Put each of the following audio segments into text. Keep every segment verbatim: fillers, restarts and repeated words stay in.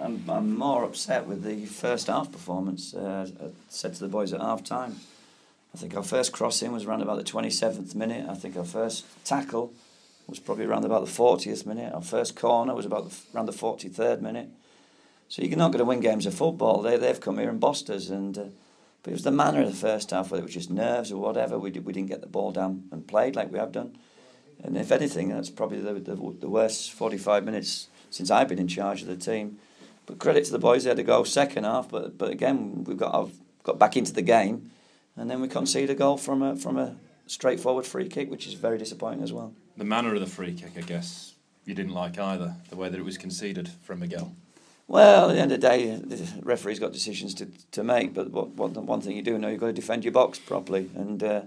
I'm, I'm more upset with the first half performance. Uh, I said to the boys at half time, I think our first crossing was around about the twenty-seventh minute. I think our first tackle was probably around about the fortieth minute. Our first corner was about the, around the forty-third minute. So you're not going to win games of football. They, they've come here and bossed us. And, uh, but it was the manner of the first half, whether it was just nerves or whatever. We, did, we didn't get the ball down and played like we have done. And if anything, that's probably the, the, the worst forty-five minutes since I've been in charge of the team. But credit to the boys, they had to go second half. But but again, we've got I've got back into the game, and then we conceded a goal from a from a straightforward free kick, which is very disappointing as well. The manner of the free kick, I guess, you didn't like either. The way that it was conceded from Miguel. Well, at the end of the day, the referee's got decisions to to make. But what, what the one thing you do know, you've got to defend your box properly. And uh,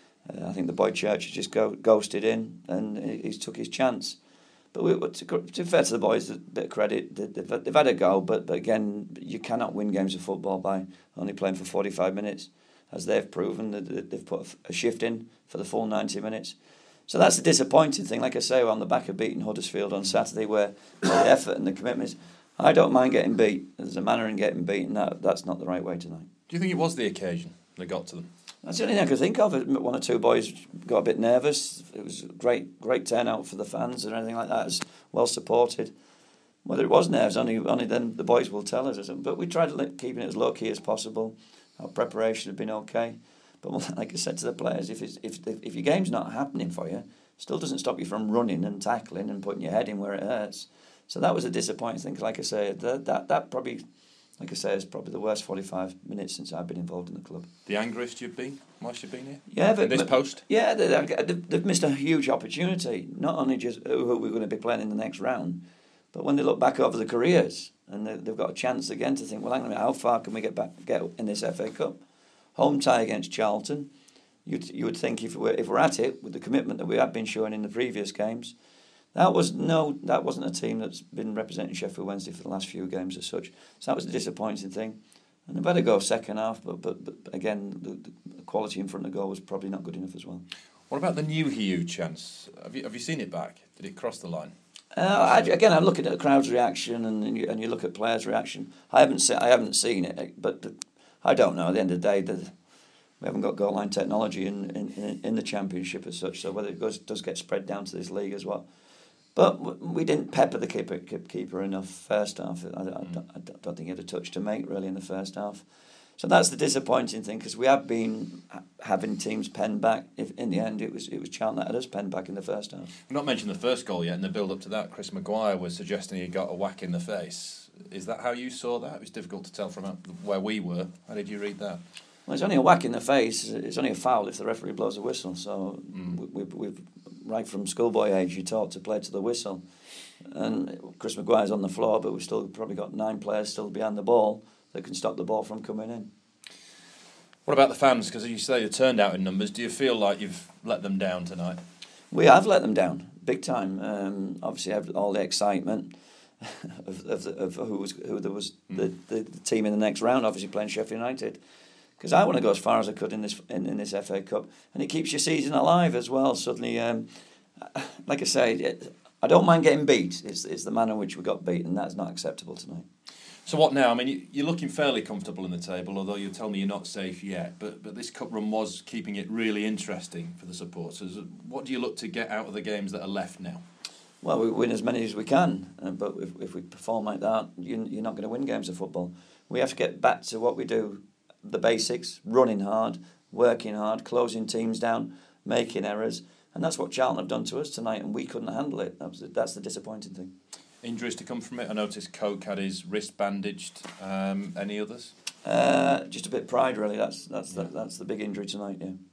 I think the boy Church has just go, ghosted in, and he, he's took his chance. But we, to, to be fair to the boys, a bit of credit, they've, they've had a go, but, but again, you cannot win games of football by only playing for forty-five minutes, as they've proven. That they've put a shift in for the full ninety minutes. So that's the disappointing thing. Like I say, we're on the back of beating Huddersfield on Saturday, where the effort and the commitment is, I don't mind getting beat. There's a manner in getting beaten. That, that's not the right way tonight. Do you think it was the occasion that got to them? That's the only thing I could think of. One or two boys got a bit nervous. It was a great, great turnout for the fans and everything like that. It was well supported. Whether it was nerves, only only then the boys will tell us. But we tried to keep it as low key as possible. Our preparation had been okay. But like I said to the players, if it's, if if your game's not happening for you, still doesn't stop you from running and tackling and putting your head in where it hurts. So that was a disappointing thing. Like I say, that that, that probably. Like I say, it's probably the worst forty-five minutes since I've been involved in the club. The angriest you've been whilst you've been here? Yeah, but, in this but, post? Yeah, they, they've, they've missed a huge opportunity. Not only just who we're going to be playing in the next round, but when they look back over the careers and they, they've got a chance again to think, well, hang on a minute, how far can we get back get in this F A Cup? Home tie against Charlton. You you would think if we're if we're at it with the commitment that we have been showing in the previous games. That was no, that wasn't a team that's been representing Sheffield Wednesday for the last few games as such. So that was the disappointing thing. And they better go second half, but but, but again, the, the quality in front of the goal was probably not good enough as well. What about the new Hugh chance? Have you have you seen it back? Did it cross the line? Uh, I, again, I'm looking at the crowd's reaction, and, and, you, and you look at players' reaction. I haven't se- I haven't seen it, but the, I don't know. At the end of the day, the, we haven't got goal line technology in, in in the Championship as such. So whether it goes does get spread down to this league as well. But we didn't pepper the keeper, keeper enough first half. I, I, mm. I don't think he had a touch to make really in the first half. So that's the disappointing thing, because we have been having teams penned back. If in the end it was it was Charlton that had us penned back in the first half. We've not mentioned the first goal yet. In the build up to that, Chris Maguire was suggesting he got a whack in the face. Is that how you saw that? It was difficult to tell from where we were. How did you read that? Well, it's only a whack in the face. It's only a foul if the referee blows a whistle. So mm. we, we've, we've right from schoolboy age, you taught to play to the whistle. And Chris Maguire's on the floor, but we've still probably got nine players still behind the ball that can stop the ball from coming in. What about the fans? Because you say you turned out in numbers. Do you feel like you've let them down tonight? We have let them down, big time. Um, obviously, all the excitement of, of, the, of who was who there was mm. the, the, the team in the next round, obviously playing Sheffield United. Because I want to go as far as I could in this in, in this F A Cup, and it keeps your season alive as well. Suddenly, um, like I say, it, I don't mind getting beat. It's, it's the manner in which we got beat, and that's not acceptable tonight. So what now? I mean, you're looking fairly comfortable in the table, although you tell me you're not safe yet. But but this cup run was keeping it really interesting for the supporters. What do you look to get out of the games that are left now? Well, we win as many as we can, uh, but if, if we perform like that, you, you're not going to win games of football. We have to get back to what we do. The basics, running hard, working hard, closing teams down, making errors. And that's what Charlton have done to us tonight, and we couldn't handle it. That was, that's the disappointing thing. Injuries to come from it? I noticed Coke had his wrist bandaged. Um, any others? Uh, just a bit of pride, really. That's that's yeah. the, that's the big injury tonight, yeah.